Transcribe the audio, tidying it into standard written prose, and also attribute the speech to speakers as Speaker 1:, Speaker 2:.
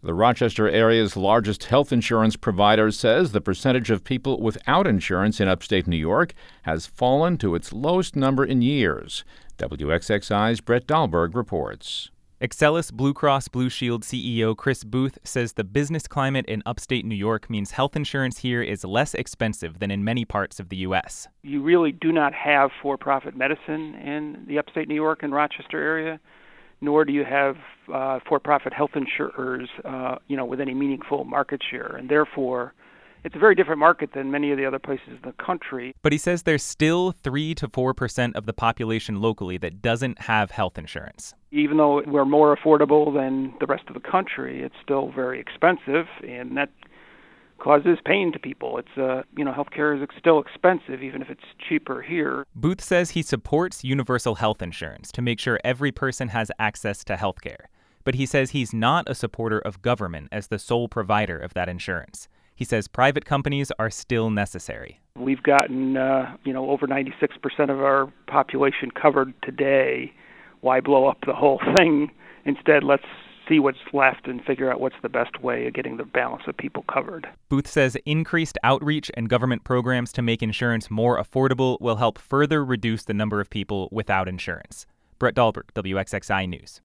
Speaker 1: The Rochester area's largest health insurance provider says the percentage of people without insurance in upstate New York has fallen to its lowest number in years. WXXI's Brett Dahlberg reports.
Speaker 2: Excellus Blue Cross Blue Shield CEO Chris Booth says the business climate in upstate New York means health insurance here is less expensive than in many parts of the U.S.
Speaker 3: You really do not have for-profit medicine in the upstate New York and Rochester area, nor do you have for-profit health insurers, with any meaningful market share. And therefore, it's a very different market than many of the other places in the country.
Speaker 2: But he says there's still 3 to 4% of the population locally that doesn't have health insurance.
Speaker 3: Even though we're more affordable than the rest of the country, it's still very expensive, and that causes pain to people. It's healthcare is still expensive, even if it's cheaper here.
Speaker 2: Booth says he supports universal health insurance to make sure every person has access to healthcare. But he says he's not a supporter of government as the sole provider of that insurance. He says private companies are still necessary.
Speaker 3: We've gotten, over 96% of our population covered today. Why blow up the whole thing? Instead, let's see what's left and figure out what's the best way of getting the balance of people covered.
Speaker 2: Booth says increased outreach and government programs to make insurance more affordable will help further reduce the number of people without insurance. Brett Dahlberg, WXXI News.